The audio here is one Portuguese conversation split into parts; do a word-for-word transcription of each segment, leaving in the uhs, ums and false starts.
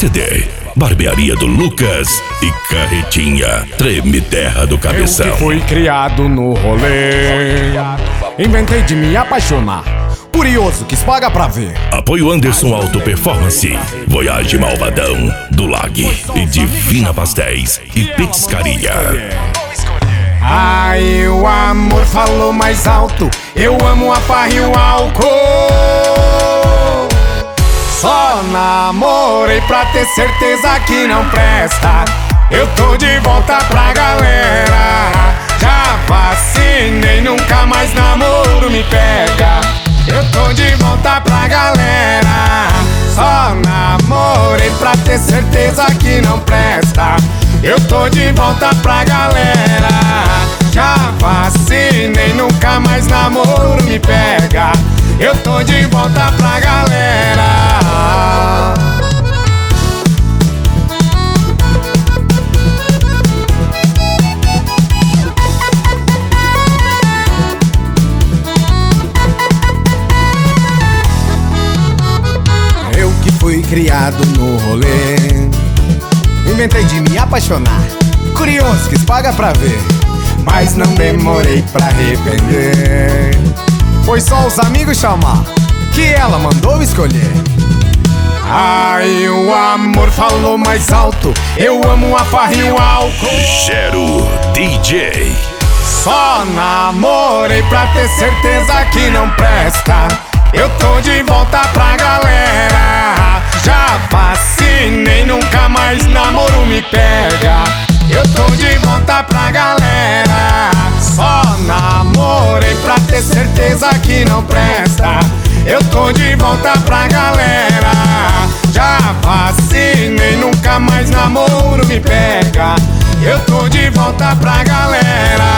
C D, Barbearia do Lucas e Carretinha, Treme Terra do Cabeção. Eu que fui criado no rolê, inventei de me apaixonar. Curioso, quis pagar pra ver. Apoio Anderson Auto Performance, Voyage Malvadão, do Lag e Divina Pastéis e Petiscaria. Ai, o amor falou mais alto, eu amo a farra e o álcool. Só namorei pra ter certeza que não presta. Eu tô de volta pra galera. Já vacinei, nunca mais namoro me pega. Eu tô de volta pra galera. Só namorei pra ter certeza que não presta. Eu tô de volta pra galera. Já vacinei, nunca mais namoro me pega. Eu tô de volta pra galera. Eu que fui criado no rolê, inventei de me apaixonar. Curioso, quis pagar pra ver, mas não demorei pra arrepender. Foi só os amigos chamar, que ela mandou escolher. Ai, o amor falou mais alto, eu amo a farra e o álcool. Gero D J. Só namorei pra ter certeza que não presta. Eu tô de volta pra galera. Já vacinei, nunca mais namoro me pega. Eu tô de volta pra galera. Só namorei pra ter certeza que não presta. Eu tô de volta pra galera. Já vacinei, nunca mais namoro me pega. Eu tô de volta pra galera.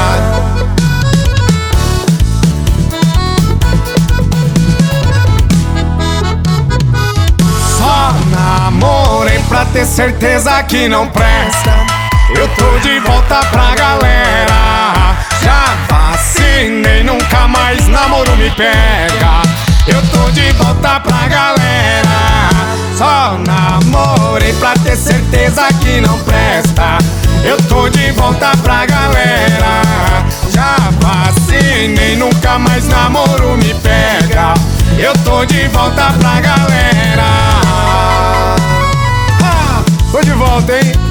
Só namorei pra ter certeza que não presta. Eu tô de volta pra galera. Já vacinei, nunca mais namoro me pega. Eu tô de volta pra galera. Só namorei pra ter certeza que não presta. Eu tô de volta pra galera. Já vacinei, nunca mais namoro me pega. Eu tô de volta pra galera. Ah, tô de volta, hein?